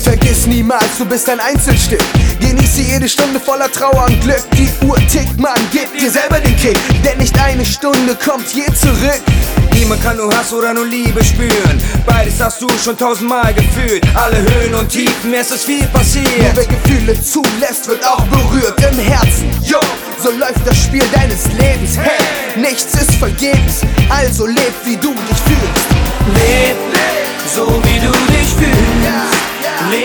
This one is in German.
Vergiss niemals, du bist ein Einzelstück. Genieße jede Stunde voller Trauer und Glück. Die Uhr tickt, Mann, gib dir selber den Kick, denn nicht eine Stunde kommt je zurück. Niemand kann nur Hass oder nur Liebe spüren. Beides hast du schon 1000-mal gefühlt. Alle Höhen und Tiefen, es ist viel passiert. Nur wer Gefühle zulässt, wird auch berührt im Herzen. Yo, so läuft das Spiel deines Lebens. Hey, nichts ist vergebens, also leb wie du dich fühlst. Leb so wie du dich fühlst.